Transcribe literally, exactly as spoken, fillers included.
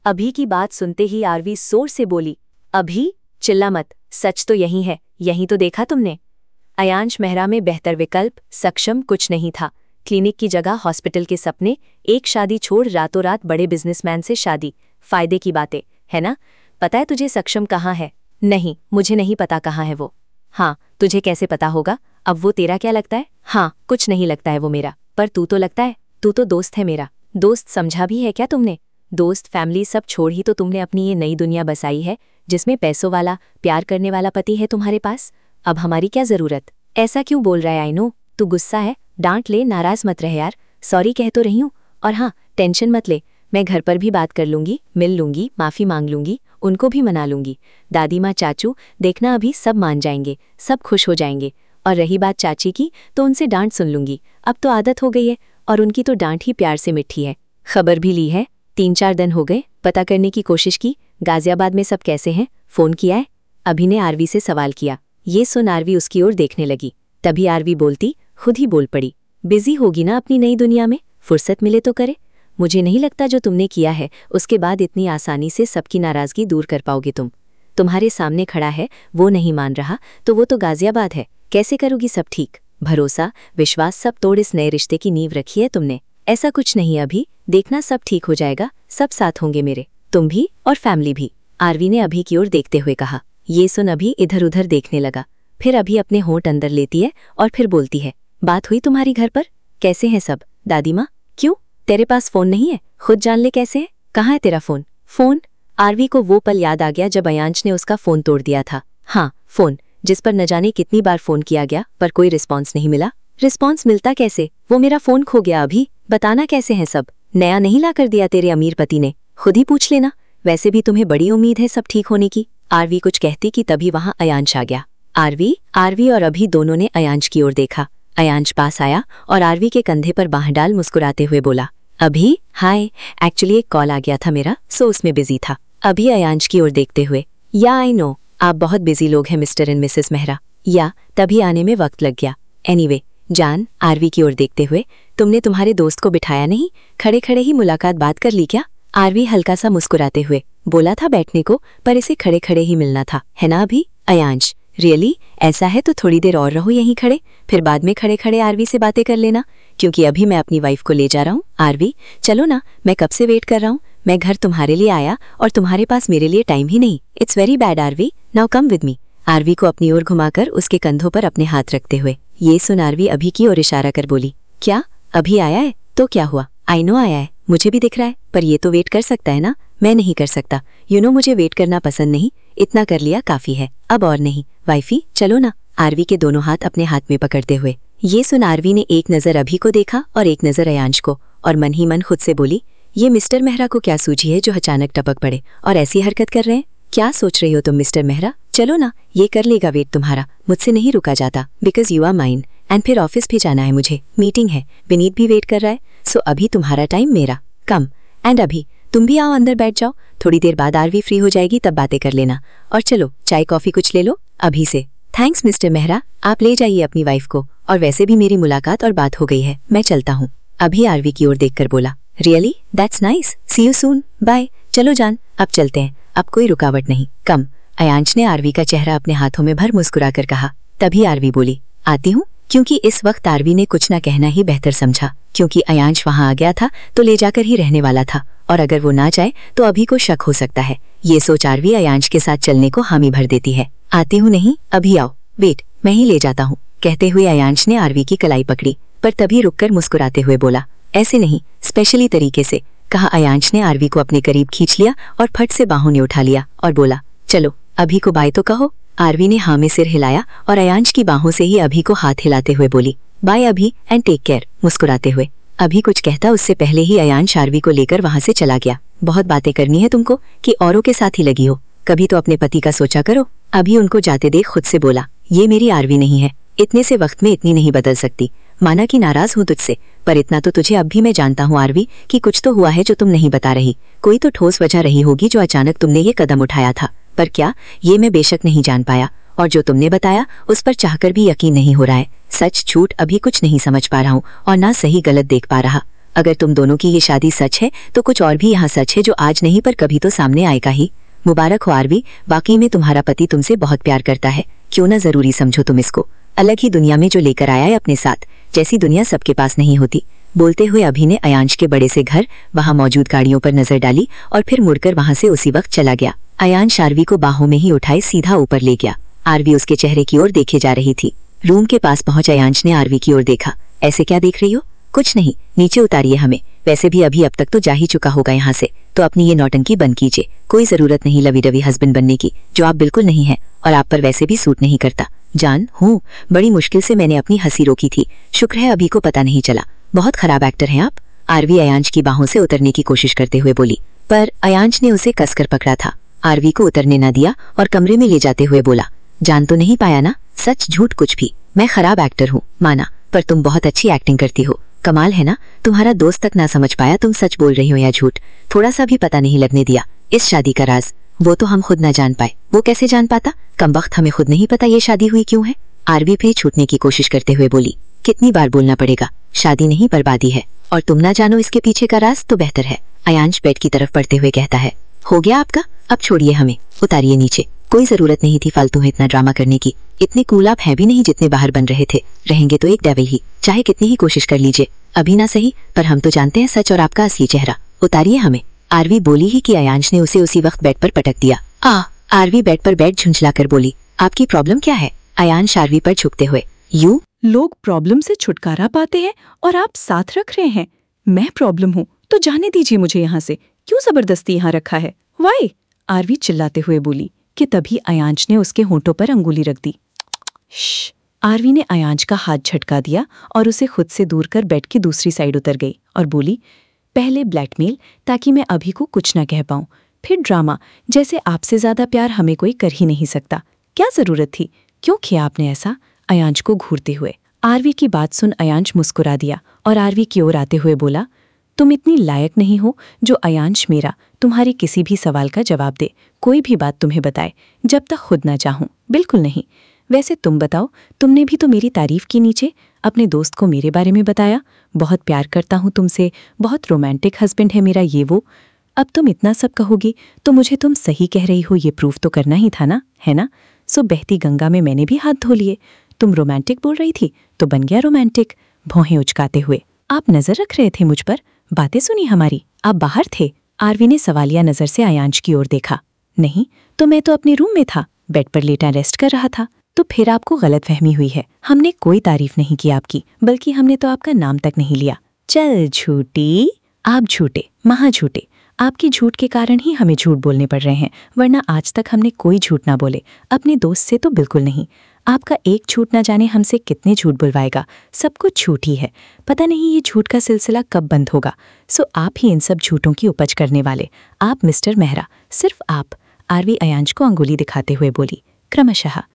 अभी की बात सुनते ही आरवी जोर से बोली, अभी चिल्ला मत, सच तो यही है, यही तो देखा तुमने। अयांश मेहरा में बेहतर विकल्प सक्षम कुछ नहीं था। क्लिनिक की जगह हॉस्पिटल के सपने, एक शादी छोड़ रातों रात बड़े बिजनेसमैन से शादी, फायदे की बातें, है ना? पता है तुझे सक्षम कहाँ है? नहीं, मुझे नहीं पता कहाँ है वो। हाँ, तुझे कैसे पता होगा? अब वो तेरा क्या लगता है? हाँ, कुछ नहीं लगता है वो मेरा, पर तू तो लगता है, तू तो दोस्त है मेरा। दोस्त समझा भी है क्या तुमने? दोस्त फैमिली सब छोड़ ही तो तुमने अपनी ये नई दुनिया बसाई है, जिसमें पैसों वाला प्यार करने वाला पति है तुम्हारे पास। अब हमारी क्या जरूरत? ऐसा क्यों बोल रहा है? आई नो तू गुस्सा है, डांट ले, नाराज मत रहे यार, सॉरी कह तो रही हूँ। और हाँ, टेंशन मत ले, मैं घर पर भी बात कर लूंगी, मिल लूंगी, माफ़ी मांग लूंगी, उनको भी मना लूंगी। दादी माँ चाचू देखना अभी सब मान जाएंगे, सब खुश हो जाएंगे। और रही बात चाची की, तो उनसे डांट सुन लूंगी, अब तो आदत हो गई है, और उनकी तो डांट ही प्यार से मिठी है। खबर भी ली है, तीन चार दिन हो गए, पता करने की कोशिश की गाजियाबाद में सब कैसे हैं, फ़ोन किया है? अभी ने आरवी से सवाल किया। ये सुन आरवी उसकी ओर देखने लगी। तभी आरवी बोलती खुद ही बोल पड़ी, बिजी होगी ना अपनी नई दुनिया में, फुर्सत मिले तो करे। मुझे नहीं लगता जो तुमने किया है उसके बाद इतनी आसानी से सबकी नाराज़गी दूर कर पाओगे तुम। तुम्हारे सामने खड़ा है, वो नहीं मान रहा, तो वो तो गाजियाबाद है, कैसे करोगी सब ठीक? भरोसा विश्वास सब तोड़ इस नए रिश्ते की नींव रखी है तुमने। ऐसा कुछ नहीं अभी, देखना सब ठीक हो जाएगा, सब साथ होंगे मेरे, तुम भी और फैमिली भी। आरवी ने अभी की ओर देखते हुए कहा। ये सुन अभी इधर उधर देखने लगा, फिर अभी अपने होंठ अंदर लेती है और फिर बोलती है, बात हुई तुम्हारी घर पर? कैसे हैं सब? दादी माँ? क्यों, तेरे पास फोन नहीं है? खुद जान ले कैसे है, कहाँ है तेरा फोन? फोन? आरवी को वो पल याद आ गया जब अयांश ने उसका फोन तोड़ दिया था। हाँ, फोन, जिस पर न जाने कितनी बार फोन किया गया पर कोई रिस्पॉन्स नहीं मिला। रिस्पॉन्स मिलता कैसे? वो मेरा फोन खो गया अभी, बताना कैसे हैं सब? नया नहीं ला कर दिया तेरे अमीर पति ने? खुद ही पूछ लेना, वैसे भी तुम्हें बड़ी उम्मीद है सब ठीक होने की। आरवी कुछ कहती कि तभी वहां अयांश आ गया। आरवी आरवी और अभी दोनों ने अयांश की ओर देखा। अयांश पास आया और आरवी के कंधे पर बाह डाल मुस्कुराते हुए बोला, अभी हाय, एक्चुअली एक कॉल आ गया था मेरा, सो उसमें बिजी था। अभी अयांश की ओर देखते हुए, या आई नो आप बहुत बिजी लोग हैं मिस्टर एंड मिसेस मेहरा, या तभी आने में वक्त लग गया। एनीवे जान, आरवी की ओर देखते हुए, तुमने तुम्हारे दोस्त को बिठाया नहीं, खड़े खड़े ही मुलाकात बात कर ली क्या? आरवी हल्का सा मुस्कुराते हुए, बोला था बैठने को, पर इसे खड़े खड़े ही मिलना था, है ना अभी? अयांश, रियली ऐसा है तो थोड़ी देर और रहो यहीं खड़े, फिर बाद में खड़े खड़े आरवी से बातें कर लेना, क्योंकि अभी मैं अपनी वाइफ को ले जा रहा हूँ। आरवी चलो ना, मैं कब से वेट कर रहा हूँ, मैं घर तुम्हारे लिए आया और तुम्हारे पास मेरे लिए टाइम ही नहीं। It's very bad Aarvi, now come with me. Aarvi को अपनी ओर घुमाकर उसके कंधों पर अपने हाथ रखते हुए ये सुन आरवी अभी की ओर इशारा कर बोली, क्या अभी आया है? तो क्या हुआ? आई नो आया है, मुझे भी दिख रहा है, पर ये तो वेट कर सकता है ना, मैं नहीं कर सकता। यू नो मुझे वेट करना पसंद नहीं, इतना कर लिया काफी है, अब और नहीं। वाइफी चलो ना, आरवी के दोनों हाथ अपने हाथ में पकड़ते हुए। ये सुन आरवी ने एक नजर अभी को देखा और एक नजर अयांश को, और मन ही मन खुद से बोली, ये मिस्टर मेहरा को क्या सूझी है जो अचानक टपक पड़े और ऐसी हरकत कर रहे हैं? क्या सोच रही हो तुम मिस्टर मेहरा? चलो ना, ये कर लेगा वेट तुम्हारा, मुझसे नहीं रुका जाता, because you are mine. And फिर ऑफिस भी जाना है मुझे, मीटिंग है, विनीत भी वेट कर रहा है, सो अभी तुम्हारा टाइम मेरा, कम। एंड अभी तुम भी आओ, अंदर बैठ जाओ, थोड़ी देर बाद आरवी फ्री हो जाएगी तब बातें कर लेना। और चलो चाय कॉफी कुछ ले लो अभी से। थैंक्स मिस्टर मेहरा, आप ले जाइए अपनी वाइफ को, और वैसे भी मेरी मुलाकात और बात हो गई है, मैं चलता हूँ। अभी आरवी की ओर देखकर बोला, really that's nice, see you soon, bye. चलो जान, अब चलते हैं, अब कोई रुकावट नहीं, कम। अयांश ने आरवी का चेहरा अपने हाथों में भर मुस्कुराकर कहा। तभी आरवी बोली, आती हूँ, क्योंकि इस वक्त आरवी ने कुछ न कहना ही बेहतर समझा, क्योंकि अयांश वहां आ गया था तो ले जाकर ही रहने वाला था, और अगर वो ना जाए तो अभी को शक हो सकता है। ये सोच आरवी अयांश के साथ चलने को हामी भर देती है। आती हूँ नहीं, अभी आओ, वेट मैं ही ले जाता हूँ। कहते हुए अयांश ने आरवी की कलाई पकड़ी, पर तभी रुककर मुस्कुराते हुए बोला, ऐसे नहीं, स्पेशली तरीके से, कहा अयांश ने आरवी को अपने करीब खींच लिया और फट से बाहों ने उठा लिया और बोला, चलो अभी को बाय तो कहो। आरवी ने हाँ में सिर हिलाया और अयांश की बाहों से ही अभी को हाथ हिलाते हुए बोली, बाय अभी एंड टेक केयर, मुस्कुराते हुए। अभी कुछ कहता उससे पहले ही अयांश आरवी को लेकर वहां से चला गया। बहुत बातें करनी है तुमको कि औरों के साथ ही लगी हो, कभी तो अपने पति का सोचा करो। अभी उनको जाते देख खुद से बोला, ये मेरी आरवी नहीं है, इतने से वक्त में इतनी नहीं बदल सकती। माना कि नाराज हूँ तुझसे, पर इतना तो तुझे अब भी मैं जानता हूँ आरवी कि कुछ तो हुआ है जो तुम नहीं बता रही। कोई तो ठोस वजह रही होगी जो अचानक तुमने ये कदम उठाया था, पर क्या, ये मैं बेशक नहीं जान पाया, और जो तुमने बताया उस पर चाहकर भी यकीन नहीं हो रहा है। सच झूठ अभी कुछ नहीं समझ पा रहा हूँ और ना सही गलत देख पा रहा। अगर तुम दोनों की ये शादी सच है तो कुछ और भी यहाँ सच है जो आज नहीं पर कभी तो सामने आएगा ही। मुबारक हो आरवी, वाकई में तुम्हारा पति तुमसे बहुत प्यार करता है। क्यों ना जरूरी समझो तुम इसको, अलग ही दुनिया में जो लेकर आया है अपने साथ, जैसी दुनिया सबके पास नहीं होती। बोलते हुए अभी ने अयांश के बड़े से घर, वहां मौजूद गाड़ियों पर नजर डाली और फिर मुड़कर वहां से उसी वक्त चला गया। अयांश आरवी को बाहों में ही उठाए सीधा ऊपर ले गया। आरवी उसके चेहरे की ओर देखे जा रही थी। रूम के पास पहुंच अयांश ने आरवी की ओर देखा। ऐसे क्या देख रही हो? कुछ नहीं, नीचे उतारिए हमें। वैसे भी अभी अब तक तो जा ही चुका होगा यहाँ से, तो अपनी ये नौटंकी बंद कीजिए। कोई जरूरत नहीं लवी डवी हस्बैंड बनने की, जो आप बिल्कुल नहीं है और आप पर वैसे भी सूट नहीं करता। जान हूँ, बड़ी मुश्किल से मैंने अपनी हंसी रोकी थी, शुक्र है अभी को पता नहीं चला। बहुत खराब एक्टर हैं आप। आरवी अयांश की बाहों से उतरने की कोशिश करते हुए बोली, पर अयांश ने उसे कसकर पकड़ा था। आरवी को उतरने न दिया और कमरे में ले जाते हुए बोला, जान तो नहीं पाया ना, सच झूठ कुछ भी। मैं खराब एक्टर हूँ माना, पर तुम बहुत अच्छी एक्टिंग करती हो। कमाल है ना, तुम्हारा दोस्त तक ना समझ पाया तुम सच बोल रही हो या झूठ। थोड़ा सा भी पता नहीं लगने दिया इस शादी का राज। वो तो हम खुद ना जान पाए, वो कैसे जान पाता? कमबख्त, हमें खुद नहीं पता ये शादी हुई क्यों है। आरवी फिर छूटने की कोशिश करते हुए बोली, कितनी बार बोलना पड़ेगा, शादी नहीं बर्बादी है, और तुम ना जानो इसके पीछे का राज तो बेहतर है। अयांश बेड की तरफ पड़ते हुए कहता है, हो गया आपका, अब छोड़िए हमें, उतारिए नीचे। कोई जरूरत नहीं थी फालतू में इतना ड्रामा करने की। इतने कूल आप हैं भी नहीं जितने बाहर बन रहे थे। रहेंगे तो एक डेविल ही, चाहे कितनी ही कोशिश कर लीजिए। अभी ना सही, पर हम तो जानते हैं सच और आपका असली चेहरा। उतारिए हमें। आरवी बोली ही कि अयांश ने उसे उसी वक्त बेड पर पटक दिया। आ आरवी बेड पर बेड झुंझलाकर बोली, आपकी प्रॉब्लम क्या है? अयांश आरवी पर झुकते हुए, यू लोग प्रॉब्लम से छुटकारा पाते हैं और आप साथ रख रहे हैं। मैं प्रॉब्लम हूँ तो जाने दीजिए मुझे यहाँ से, क्यों जबरदस्ती यहाँ रखा है? वाई? आरवी चिल्लाते हुए बोली कि तभी अयांश ने उसके होंठों पर अंगुली रख दी। श्श। आरवी ने अयांश का हाथ झटका दिया और उसे खुद से दूर कर बेड की दूसरी साइड उतर गई और बोली, पहले ब्लैकमेल ताकि मैं अभी को कुछ न कह पाऊं, फिर ड्रामा, जैसे आपसे ज्यादा प्यार हमें कोई कर ही नहीं सकता। क्या जरूरत थी? क्यों किया आपने ऐसा? अयांश को घूरते हुए। आरवी की बात सुन अयांश मुस्कुरा दिया और आरवी की ओर आते हुए बोला, तुम इतनी लायक नहीं हो जो अयांश मेरा तुम्हारे किसी भी सवाल का जवाब दे, कोई भी बात तुम्हें बताए, जब तक खुद ना चाहूं। बिल्कुल नहीं। वैसे तुम बताओ, तुमने भी तो मेरी तारीफ की नीचे, अपने दोस्त को मेरे बारे में बताया, बहुत प्यार करता हूं तुमसे, बहुत रोमांटिक हस्बैंड है मेरा, ये वो। अब तुम इतना सब कहोगी तो मुझे तुम सही कह रही हो ये प्रूफ तो करना ही था ना, है ना? सो बहती गंगा में मैंने भी हाथ धो लिए। तुम रोमांटिक बोल रही थी तो बन गया रोमांटिक। भौहें उचकाते हुए, आप नजर रख रहे थे मुझ पर, बातें सुनी हमारी, आप बाहर थे? आरवी ने सवालिया नजर से अयांश की ओर देखा। नहीं तो मैं तो अपने रूम में था, बेड पर लेटा रेस्ट कर रहा था। तो फिर आपको गलतफहमी हुई है। हमने कोई तारीफ नहीं की आपकी, बल्कि हमने तो आपका नाम तक नहीं लिया। चल झूठी, आप झूठे, महा झूठे। आपकी झूठ के कारण ही हमें झूठ बोलने पड़ रहे हैं, वरना आज तक हमने कोई झूठ ना बोले, अपने दोस्त से तो बिल्कुल नहीं। आपका एक झूठ ना जाने हमसे कितने झूठ बुलवाएगा, सब कुछ झूठ ही है। पता नहीं ये झूठ का सिलसिला कब बंद होगा। सो आप ही इन सब झूठों की उपज करने वाले, आप मिस्टर मेहरा, सिर्फ आप। आरवी अयांश को अंगुली दिखाते हुए बोली, क्रमशः